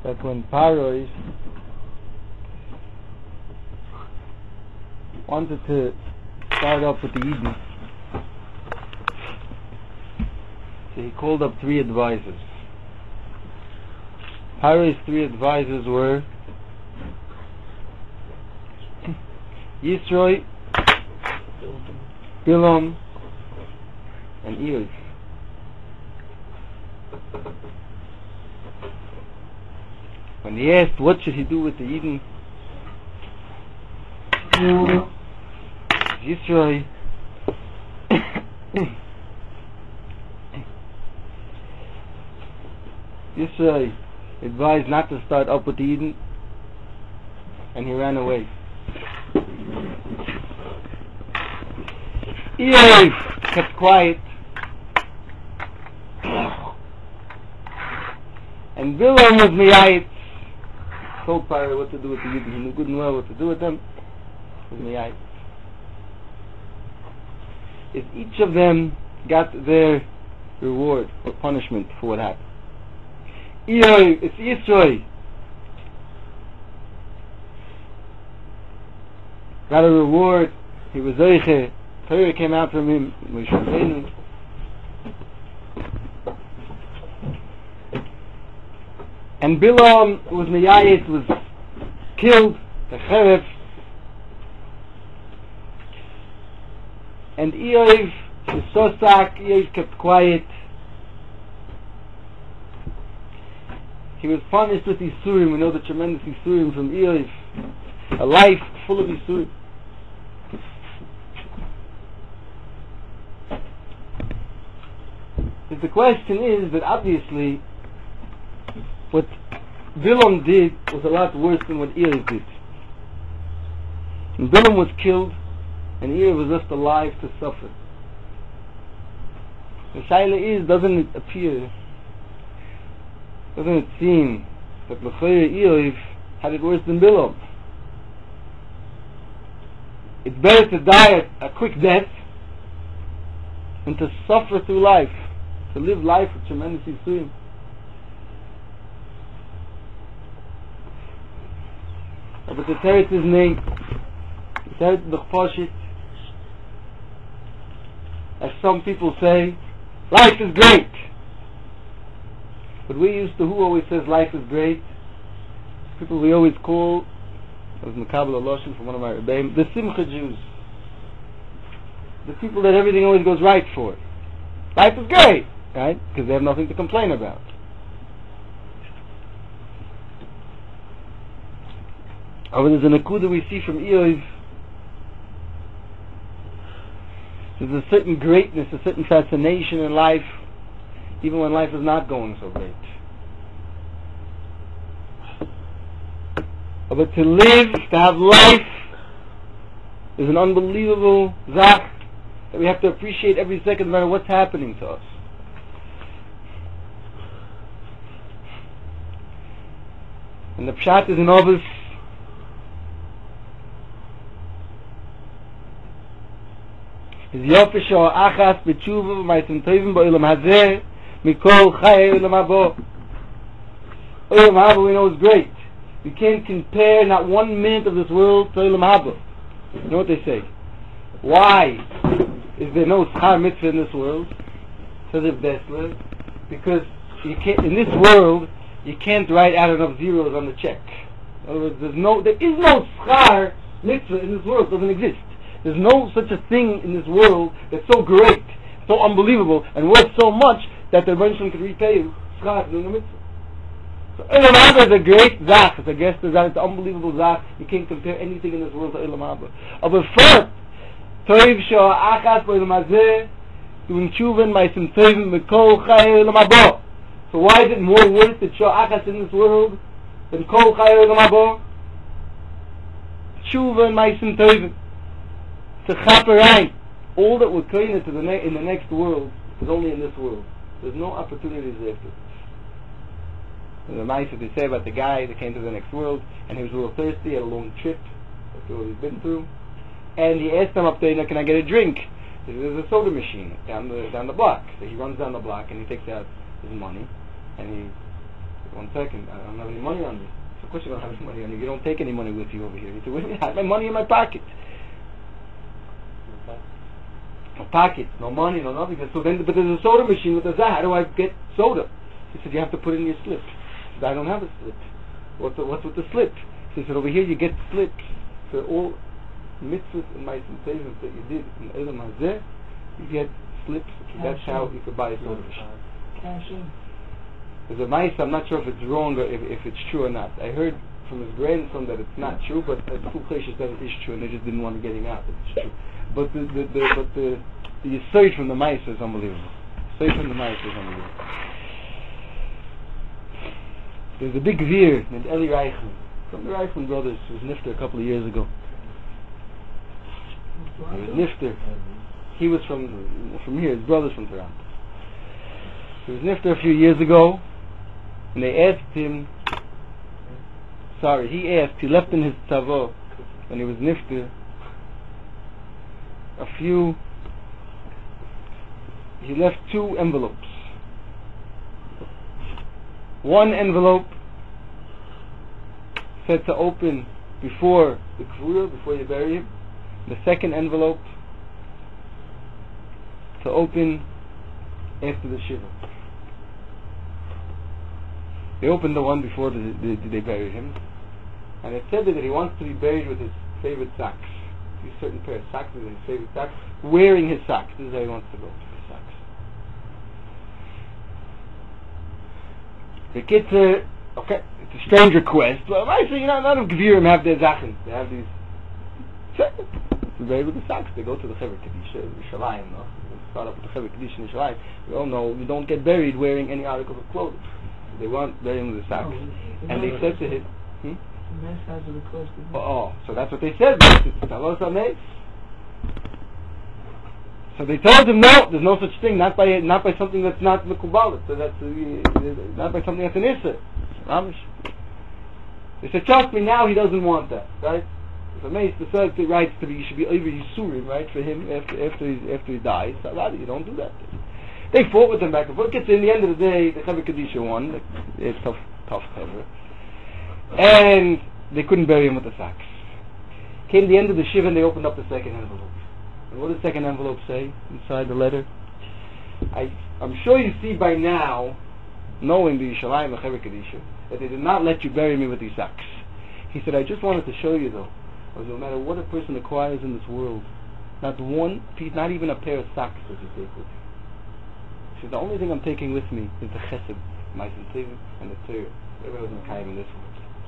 that when Parois wanted to start up with the Eden, so he called up 3 advisors. Paro's 3 advisors were Yisroi, Bilam, and Eof. When he asked what should he do with the Eden, Yisroi Yisroi advised not to start up with the Eden, and he ran away. Eof kept quiet, and Bilam was miyayit, told Paro what to do with the Eden. He knew good and well what to do with them. Was miyayit. If each of them got their reward or punishment for what happened. It's Yisroi got a reward. He was Zeiche. Torah came out from him. And Bilam was miyayit, was killed, the Cheref. And Eof was Sosak. Eof kept quiet. He was punished with Yisurim. We know the tremendous Yisurim from Eof. A life full of Yisurim. But the question is that obviously what Bilam did was a lot worse than what Eof did. And Bilam was killed, and Eof was left alive to suffer. The shaila is, doesn't it appear, doesn't it seem that L'chayre Eof had it worse than Bilam? It's better to die a quick death than to suffer through life, to live life with tremendous yisurim. But the Teretz is named, the Teretz B'chposhit, as some people say, life is great. But we used to, who always says life is great? People we always call, that was Mekabel Aloshin from one of my Rebbeim, the Simcha Jews. The people that everything always goes right for. Life is great, right? Because they have nothing to complain about. However, there's an akudah we see from Eof. There's a certain greatness, a certain fascination in life, even when life is not going so great. But to live, to have life, is an unbelievable zach that we have to appreciate every second, no matter what's happening to us. And the pshat is in Ovis. Is yofish o achas b'tshuva v'maisim tovim ba'olam hazeh mikol chayei olam habo. Olam habo we know is great. You can't compare not 1 minute of this world to olam habo. You know what they say? Why is there no schar mitzvah in this world? Says Rav Dessler, because you can't, in this world you can't write out enough zeros on the check. In other words, there is no schar mitzvah in this world. It doesn't exist. There's no such a thing in this world that's so great, so unbelievable, and worth so much that the Rebbeinu could repay you schar doing the mitzvah. So Olam Haba is a great zach. It's a guest it's an unbelievable zach. You can't compare anything in this world to Olam Haba. But first, Toiv Shoa Achas B'Olam Hazeh doing tshuva ma'asim tovim mikol chayei olam habo. So why is it more worth to Shoa Achas in this world than kol chayei olam habo? Tshuva ma'asim tovim. To chaperai, all that we're going into in the next world is only in this world. There's no opportunities after. There's a nice that they say about the guy that came to the next world, and he was a little thirsty, he had a long trip, after what he's been through, and he asked them up there, can I get a drink? There's a soda machine down the block. So he runs down the block and he takes out his money, and he 1 second, I don't have any money on me. So of course you don't have any money on you. You don't take any money with you over here. He said, wait a minute, I have my money in my pocket. No pocket, no money, no nothing. So then, but there's a soda machine with a zah. How do I get soda? He said, you have to put it in your slip. He said, I don't have a slip. What's with the slip? He said, over here you get slips for all mitzvahs and ma'asim tovim that you did in Olam Hazeh. You get slips. That's how you could buy a soda machine. Cash in. There's a mice, I'm not sure if it's wrong or if it's true or not. I heard from his grandson that it's not true, but the two places that it is true, and they just didn't want to get him out. It's true. But the search from the mice is unbelievable. Search from the mice is unbelievable. There's a big veer named Eli Reichman from the Reichman brothers who was nifter a couple of years ago. He was nifter. He was from here. His brother's from Toronto. He was nifter a few years ago, and they asked him. He left in his tzavo when he was nifter he left 2 envelopes. One envelope said to open before the kvura, before you bury him. The second envelope to open after the shiva. They opened the one before they buried him, and it said that he wants to be buried with his favorite socks. A certain pair of socks with his favorite socks, wearing his socks. This is how he wants to go, his socks. The kids okay, it's a strange request, but I say, none of Gvirim have their Zachen. They have these. To bury with the socks. They go to the Chevra Kedisha, Yerushalayim, no? They start up with the Chevra Kedisha in Yerushalayim. We all know you don't get buried wearing any article of clothing. They want burying with the socks. And they said to him, so that's what they said. So they told him, no, there's no such thing, not by something that's not Mekubalit, so that's not by something that's an Issa. They said, trust me, now he doesn't want that, right? If a mace decides to write to be, you should be over Yisurim, right, for him after he dies. So rather, you don't do that. They fought with them back and forth. In the end of the day, the Chevra Kedisha won. It's tough Chevra. And they couldn't bury him with the socks. Came the end of the shiva and they opened up the second envelope. And what did the second envelope say inside the letter? I'm sure you see by now, knowing the Yerushalayim and Chevra Kedisha, that they did not let you bury me with these socks. He said, I just wanted to show you though, no matter what a person acquires in this world, not one piece, not even a pair of socks does he take with him. He said, the only thing I'm taking with me is the chesed, ma'asim tovim, and the Torah. Whatever was Mekayim in this world.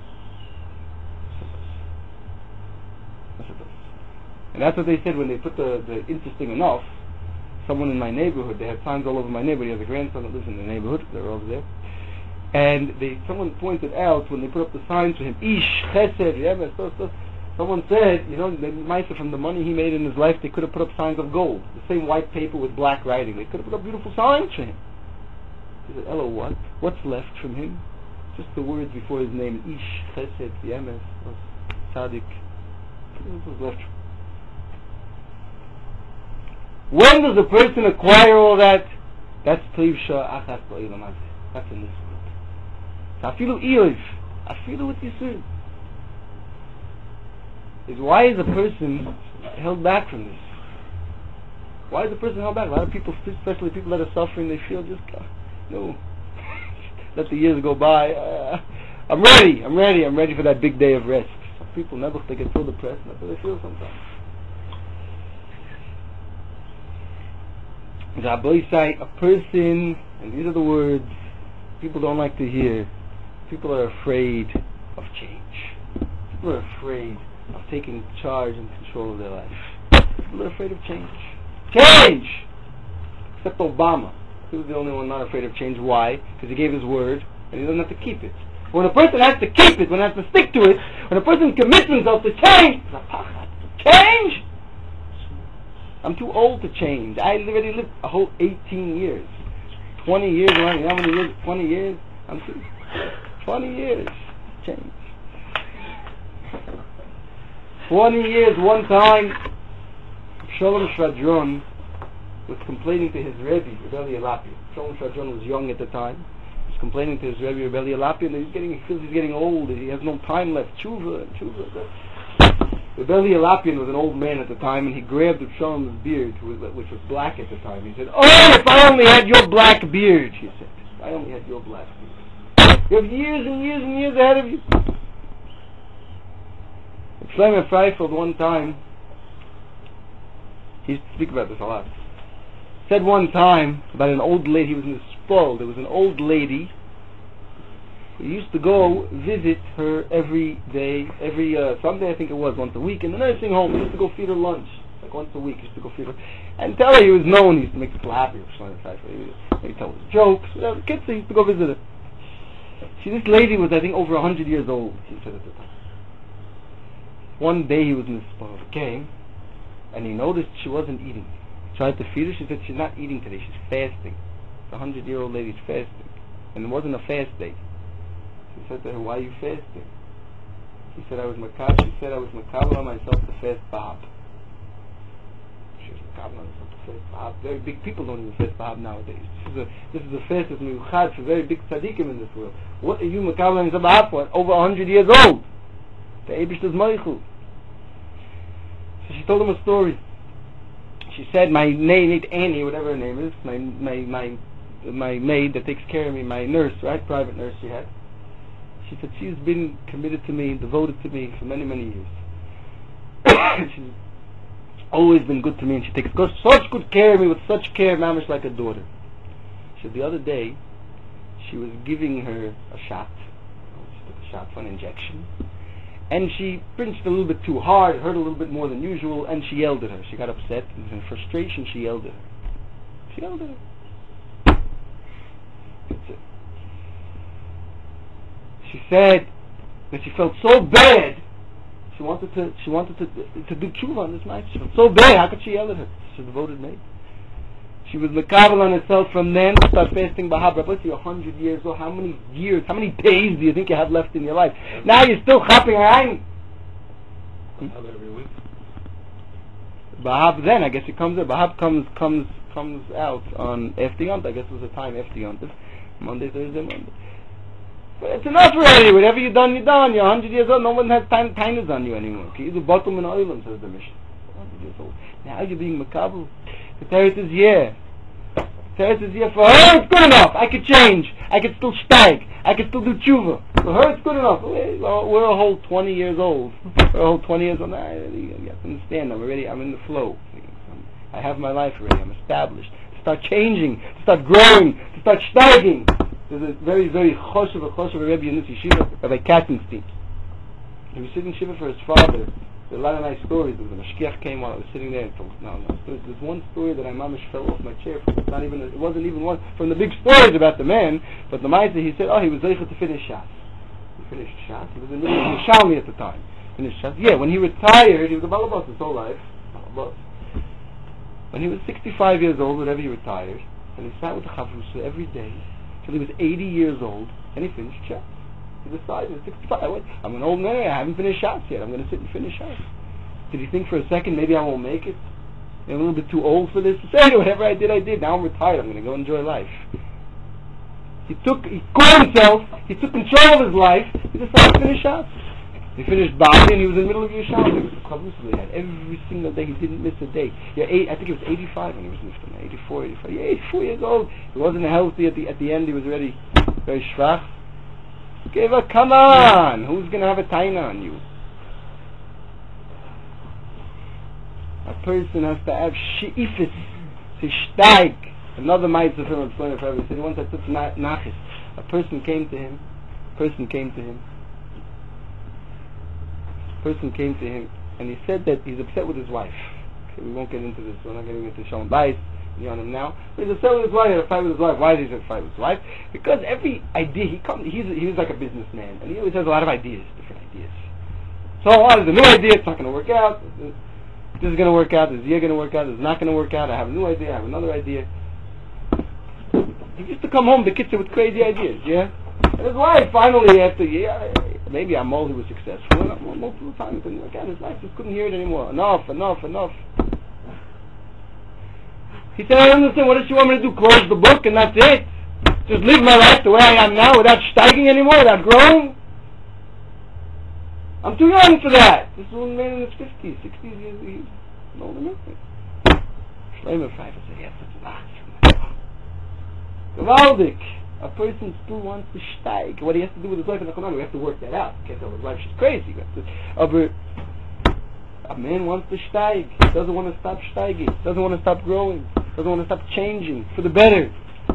And that's what they said when they put the interesting enough, someone in my neighborhood, they had signs all over my neighborhood. He has a grandson that lives in the neighborhood, they're over there. And someone pointed out when they put up the signs for him, Ish, Chesed, Yemes, someone said, the Maisa from the money he made in his life, they could have put up signs of gold. The same white paper with black writing. They could have put up beautiful signs for him. He said, Elo, what? What's left from him? Just the words before his name, Ish, Chesed, Yemes, Tzaddik. What was left? When does a person acquire all that? That's Tovsha Achas Ba'olam Hazeh. That's in this world. Afilu Eiv, Afilu with Yisur. Is why is a person held back from this? Why is a person held back? A lot of people, especially people that are suffering, they feel just no. Let the years go by. I'm ready for that big day of rest. Some people never, they get so depressed. That's how they feel sometimes. A person, and these are the words people don't like to hear. People are afraid of change. People are afraid of taking charge and control of their life. People are afraid of change. Change! Except Obama. He was the only one not afraid of change. Why? Because he gave his word and he doesn't have to keep it. When a person has to keep it, when he has to stick to it, when a person commits himself to change, change! I'm too old to change. I already lived a whole 18 years. 20 years, right? You know how many years? 20 years? I'm too 20 years. Change. 20 years, one time, Shalom Shvadron was complaining to his Rebbe, Rebbe Elapi. Shalom Shvadron was young at the time. He was complaining to his Rebbe Yalapian that he feels he's getting old, he has no time left. Tshuva. Rebbe Yalapian was an old man at the time, and he grabbed Reb Shalom's beard, which was black at the time. He said, "Oh, if I only had your black beard," he said. "If I only had your black beard. You have years and years and years ahead of you." Shlomo Freifeld one time, he used to speak about this a lot, said one time about an old lady. He was in the Spol. There was an old lady who used to go visit her every day, every Sunday I think it was, once a week, in the nursing home. He used to go feed her lunch, like once a week. He used to go feed her, and tell her he was known. He used to make people happy. Maybe tell her jokes, whatever. Kids, he used to go visit her. This lady was, I think, over 100 years old, he said at the time. One day he was in the Spol, came, and he noticed she wasn't eating. He tried to feed her. She said, "She's not eating today, she's fasting." It's a 100-year-old lady's fasting. And it wasn't a fast day. He said to her, "Why are you fasting?" She said, "I was makabel on myself to fast Bahab." She was makabel on herself to fast Bahab. Very big people don't even fast Bahab nowadays. This is the fast that's miuchad for very big tzaddikim in this world. What are you makabel on yourself Bahab for? Over 100 years old. The Eibishter's Moichu. So she told him a story. She said, my maid, Annie, whatever her name is, my maid that takes care of me, my nurse, right, private nurse she had. She said she's been committed to me, devoted to me for many, many years. She's always been good to me, and she takes such good care of me, with such care, mamish, like a daughter. She said the other day, she was giving her a shot. She took a shot for an injection. And she pinched a little bit too hard, hurt a little bit more than usual, and she yelled at her. She got upset, and in frustration she yelled at her. That's it. She said that she felt so bad. She wanted to do tshuva on this night. She felt so bad. How could she yell at her? She's a devoted maid. She was makabel on herself from then to start fasting Bahab. Let's see, 100 years old. How many years, how many days do you think you have left in your life? Now you're still chapping ayin. Every week. Bahab then, I guess it comes out. Bahab comes out on Efti Yont. I guess it was a time Efti Yont. Monday, Thursday, Monday. But it's enough already. Whatever you've done, you're done. You're 100 years old. No one has time on you anymore. You're bottom in oilam, says the Mishnah. 100 years old. Now you're being makabel. The Teretz is yeah. Teretz is yeah. For her it's good enough. I could change. I could still steig. I could still do tshuva. For her it's good enough. We're a whole 20 years old. We're a whole 20 years old. You have to understand. I'm in the flow. I have my life already. I'm established. To start changing. To start growing. To start steiging. There's a very, very choshev Rebbe in this yeshiva, Rabbi Katzenstein. He was sitting shiva for his father. There are a lot of nice stories. There was a mashkiach came while I was sitting there. There's one story that I mamish fell off my chair from. It wasn't even one from the big stories about the man, but the Maisa, he said, he was zeicher to finish Shas. He finished Shas. He was in the middle of Yerushalmi at the time. Finished Shas. Yeah, when he retired, he was a balabas his whole life. When he was 65 years old, whenever he retired, and he sat with the Chavrusa every day till he was 80 years old, and he finished Shas. He decided, 65, I'm an old man, I haven't finished Shas yet, I'm going to sit and finish Shas. Did he think for a second, maybe I won't make it? I'm a little bit too old for this. He said, whatever I did, now I'm retired, I'm going to go enjoy life. He caught himself, he took control of his life, he decided to finish Shas. He finished Bali and he was in the middle of Yerushalmi. He had every single day, he didn't miss a day. I think he was 85 when he was Nifton, 84, 85. 84 years old. He wasn't healthy at the end, he was already very schwach. Give her, come on! Who's going to have a taina on you? A person has to have she'ifis, to steig. Another mitzvah of him, he said once I took nachis. A person came to him, and he said that he's upset with his wife. Okay, we won't get into this, we're not getting into Shalom Bayis on him now. But he's upset with his wife, he had a fight with his wife. Why did he have a fight with his wife? Because every idea, he was like a businessman, and he always has a lot of ideas, different ideas. So there's a new idea, it's not going to work out. This is going to work out, this is going to work out, this is not going to work out. I have a new idea, I have another idea. He used to come home to kitchen with crazy ideas, yeah? And his wife finally, after maybe Amol, he was successful, and multiple times, and again, his wife just couldn't hear it anymore. Enough. He said, I don't understand, what does she want me to do? Close the book and that's it? Just live my life the way I am now without steiging anymore, without growing? I'm too young for that. This is one man in his 50s, 60s, he's an older man. Shlomo Pfeiffer said, yes, it's not. Gewaldig. A person still wants to steig. What he has to do with his life in the Quran, we have to work that out. Can't tell his wife she's crazy. A man wants to steig. He doesn't want to stop steiging. Doesn't want to stop growing. Doesn't want to stop changing for the better.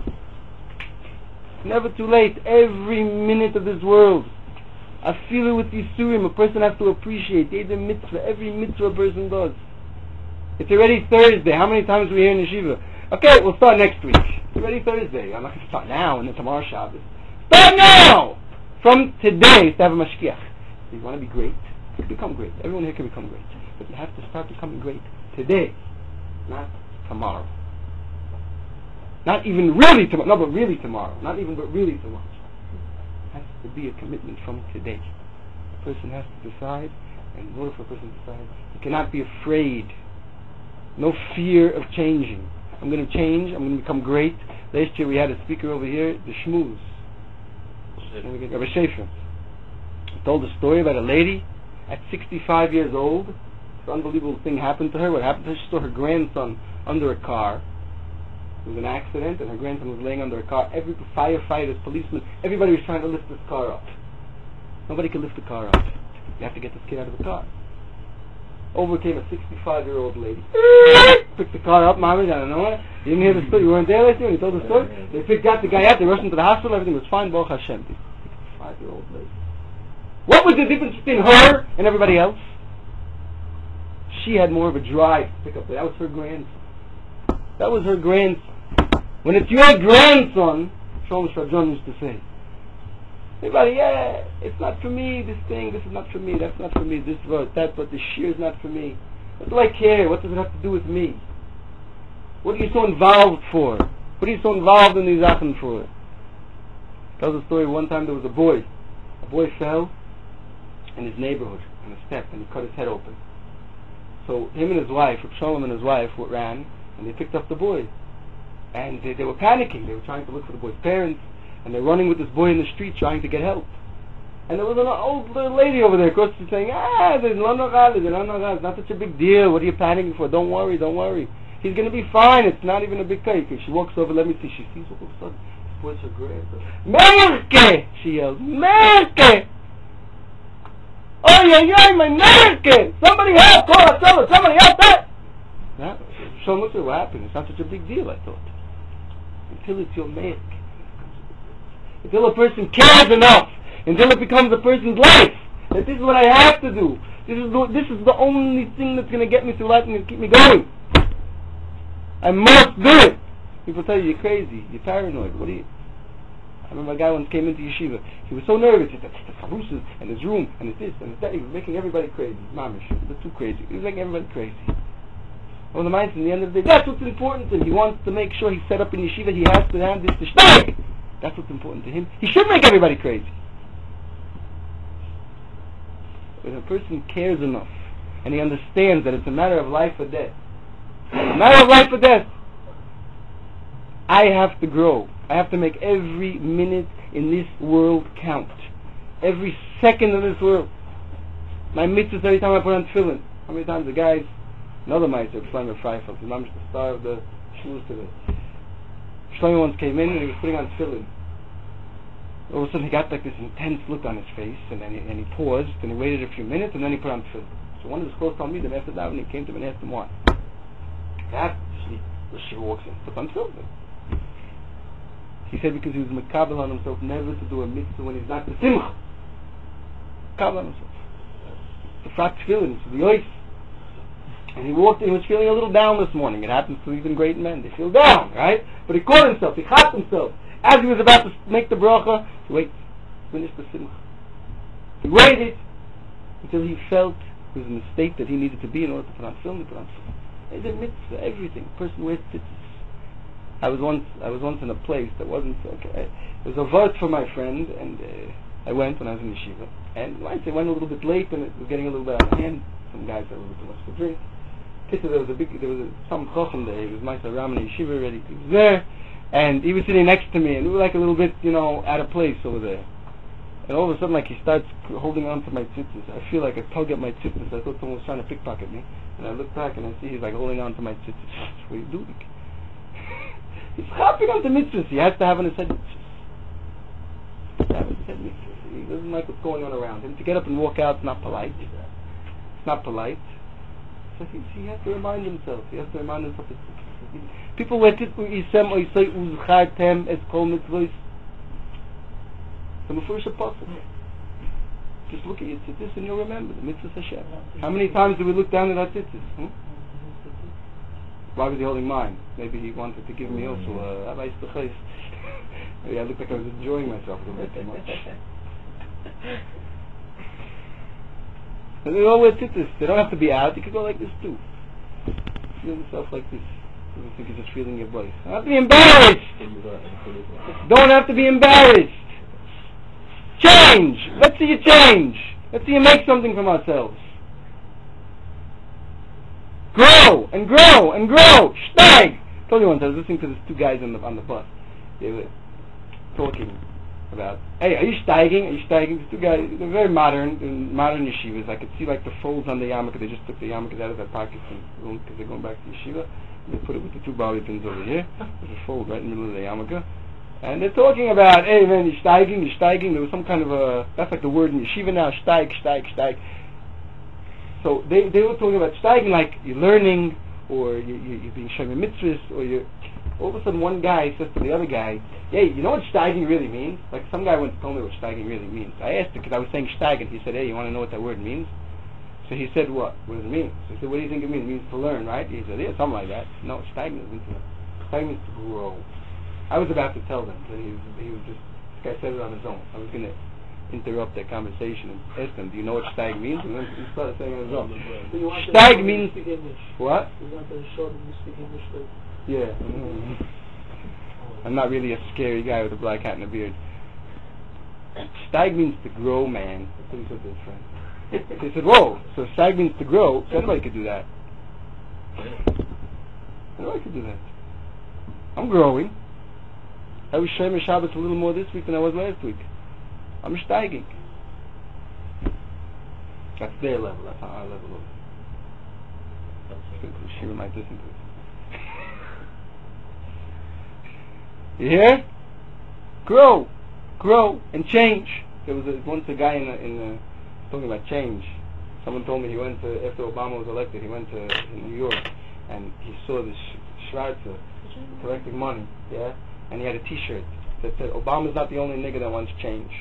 It's never too late. Every minute of this world, I feel it with Yisurim. A person has to appreciate every mitzvah a person does. It's already Thursday. How many times are we here in Yeshiva? Okay, we'll start next week. It's already Thursday. I'm not going to start now and then tomorrow Shabbos. Start now! From today, to have a mashkiach. If you want to be great, you can become great. Everyone here can become great. But you have to start becoming great today, not tomorrow. Not even really tomorrow. No, but really tomorrow. Not even, but really tomorrow. It has to be a commitment from today. A person has to decide, and in order for a person to decide, he cannot be afraid. No fear of changing. I'm going to change. I'm going to become great. Last year we had a speaker over here, the Shmooze, Rabbi Schaefer. He told a story about a lady at 65 years old. This unbelievable thing happened to her. What happened to her? She saw her grandson under a car. It was an accident, and her grandson was laying under a car. Every firefighters, policemen, everybody was trying to lift this car up. Nobody could lift the car up. You have to get this kid out of the car. Over came a 65-year-old lady. Picked the car up, Mama, I don't know what. You didn't hear the story. You weren't there last year when he told the story? They got the guy out, they rushed him to the hospital, everything was fine, Baruch Hashem. 65-year-old lady. What was the difference between her and everybody else? She had more of a drive to pick up. That was her grandson. That was her grandson. When it's your grandson, Shlomo Shrajon used to say, everybody, yeah, it's not for me, this thing, this is not for me, that's not for me, this vote, that vote, this shear is not for me. What do I care? What does it have to do with me? What are you so involved for? What are you so involved in these Sachen for? Tells a story, one time there was a boy. A boy fell in his neighborhood on a step and he cut his head open. So him and his wife, Reb Shalom and his wife, ran and they picked up the boy. And they were panicking. They were trying to look for the boy's parents. And they're running with this boy in the street trying to get help. And there was an old little lady over there across the street saying, there's not such a big deal. What are you panicking for? Don't worry, don't worry. He's going to be fine. It's not even a big cake. And she walks over, let me see. She sees all of a sudden, this boy's her grandson. Merke! She yells, Merke! Oh, yeah, my Merke! Somebody help! Call her, somebody help that! So look at what happened. It's not such a big deal, I thought. Until it's your Merke. Until a person cares enough, until it becomes a person's life, that this is what I have to do. This is the only thing that's going to get me through life and going to keep me going. I must do it. People tell you, you're crazy, you're paranoid. What are you? I remember a guy once came into yeshiva. He was so nervous. He said, the farusas and his room and his this and his that. He was making everybody crazy. Mamish, they're too crazy. He was making everybody crazy. Well, the mindset, in the end of the day, that's what's important to him. He wants to make sure he's set up in yeshiva. He has to have this to shtag. That's what's important to him. He should make everybody crazy. When a person cares enough and he understands that it's a matter of life or death, a matter of life or death, I have to grow. I have to make every minute in this world count. Every second of this world. My mitzvahs every time I put on tefillin. How many times the guys, another meister, Shlomo Pfeiffer, the star of the shul today. Shlomo once came in and he was putting on tefillin. All of a sudden he got like this intense look on his face, and then he paused, and he waited a few minutes, and then he put on tefillin. So one of his close told me, the master down, and he came to him and asked him why. She walks in, puts on tefillin. He said because he was makabel on himself never to do a mitzvah when he's not the simcha. Makabel on himself. The frat tefillin, it's the ois. And he walked in, he was feeling a little down this morning. It happens to even great men. They feel down, right? But he caught himself, he caught himself. As he was about to make the bracha, he waited, finished the simcha. He waited until he felt he was in the state that he needed to be in order to put on film. It's a mitzvah, everything. A person wears tzitzis. I was once in a place that wasn't okay. It was a vote for my friend, and I went when I was in yeshiva. And I went a little bit late, and it was getting a little bit out of hand. Some guys had a little too much to drink. There was some chacham there. He was Ma'aser Ram in yeshiva already. He was there, And he was sitting next to me, and we were like a little bit, out of place over there. And all of a sudden, like, he starts holding on to my tzitzis. I feel like a tug at my tzitzis. I thought someone was trying to pickpocket me. And I look back and I see he's like holding on to my tzitzis. What are you doing? He's hopping on the mitzvahs. He has to have on his head mitzvahs. He doesn't like what's going on around him. To get up and walk out is not polite. It's not polite. So he has to remind himself. He has to remind himself. People wear tzitzis. Isem oisoi uzchartem es kol mitzvahs. The Mefurish Apostle. Just look at your tzitzis and you'll remember the mitzvahs Hashem. How many times do we look down at our tzitzis? Why was he holding mine? Maybe he wanted to give me also a Abayis B'chais. Maybe I looked like I was enjoying myself a little bit too much. And they all wear tzitzis. They don't have to be out. You could go like this too. Feel yourself like this. You don't think you're just feeling your voice. Don't have to be embarrassed. Don't have to be embarrassed. Change! Let's see you change! Let's see you make something from ourselves. Grow! And grow! And grow! Steig! I told you once, I was listening to these two guys on the bus. They were talking about, hey, are you steiging? Are you steiging? These two guys, they're very modern, in modern yeshivas. I could see like the folds on the yarmulke. They just took the yarmulkes out of their pockets because they're going back to yeshiva. And they put it with the two bobby pins over here. There's a fold right in the middle of the yarmulke. And they're talking about, hey man, you're steiging. There was some kind of that's like the word in yeshiva now, steig. So they were talking about steiging like you're learning, or you're being shown mitzvahs, or you're, all of a sudden one guy says to the other guy, hey, you know what steiging really means? Like some guy once told me what steiging really means. I asked him because I was saying steig, and he said, hey, you want to know what that word means? So he said, what? What does it mean? So I said, what do you think it means? It means to learn, right? He said, yeah, something like that. No, steiging means to learn. Steiging means to grow. I was about to tell them, but he was just, this guy said it on his own. I was going to interrupt their conversation and ask them, do you know what steig means? And then he started saying on his own. Steig means, what? You want to show them you speak English too? Yeah. I'm not really a scary guy with a black hat and a beard. Steig means to grow, man. That's what he said to his friend. He said, whoa, so steig means to grow, so anybody could do that. Anybody could do that. I'm growing. I was Shemesh Shabbos a little more this week than I was last week. I'm steiging. That's their level. That's not our level. She might listen to it. You hear? Grow, and change. There was once a guy in the talking about change. Someone told me he went to, after Obama was elected, he went to New York and he saw this Schwarzer collecting money. Yeah. And he had a T-shirt that said, Obama's not the only nigga that wants change.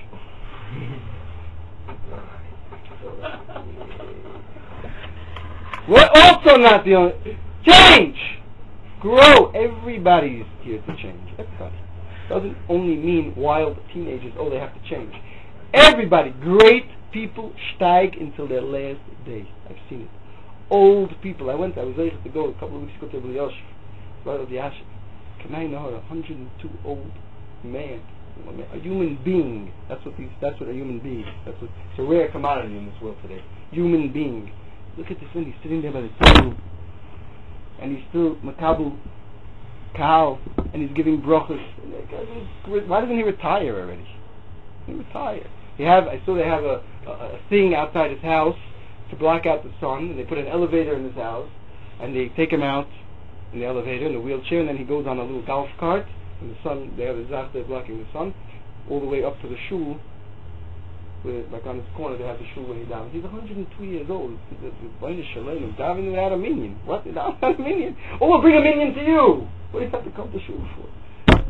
We're also not the only... Change! Grow! Everybody's here to change. Everybody. Doesn't only mean wild teenagers, oh, they have to change. Everybody, great people, steig until their last day. I've seen it. Old people. I was able to go a couple of weeks ago to B'li right of the Yashiv. Can I know 102 old man, a human being? That's what a human being. It's a rare commodity in this world today. Human being. Look at this man. He's sitting there by the table, and he's still makabu kahal, and he's giving brachos. Why doesn't he retire already? He retire. I saw they have a thing outside his house to block out the sun, and they put an elevator in his house, and they take him out in the elevator, in the wheelchair, and then he goes on a little golf cart, and the sun, they have a zafter blocking the sun, all the way up to the shul, where, like on his corner, they have the shul where he davens. He's 102 years old. He's davens without a minion. What? Without a minion? Oh, we'll bring a minion to you! What do you have to come to shul for?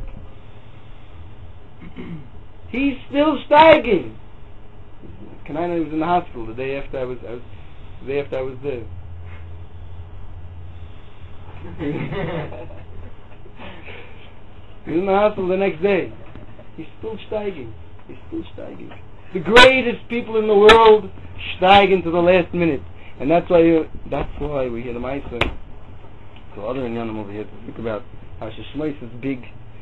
He's still steiging. Can I know he was in the hospital the day after I was there. He's in the hospital the next day. He's still steiging. The greatest people in the world steig to the last minute, and that's why we hear the Ma'aser. So other Inyanim over here to think about how Shmois is big.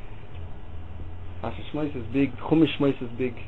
Chumash Shmois is big.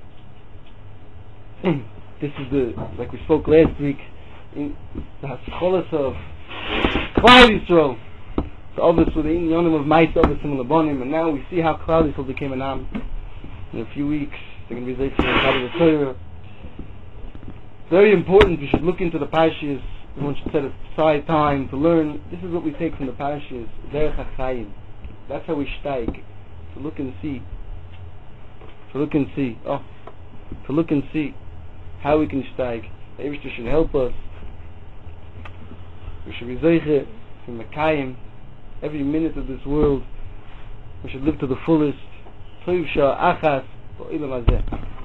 This is like we spoke last week, in the Hascholas of Klal Yisrael. So obviously the Inyanim of Ma'is obviously Labonim, and now we see how Klal Yisrael became an Am. In a few weeks, they're going to be Zeitzim and the Torah. Very important, we should look into the Parashas. Everyone should set aside time to learn. This is what we take from the Parashas, Derech HaChaim. That's how we steig. To look and see. To look and see. To look and see how we can steig. The Eibishter should help us. We should be Zeiche from Mekayim. Every minute of this world, we should live to the fullest. Toiv Shah Achas Ba'olam Hazeh.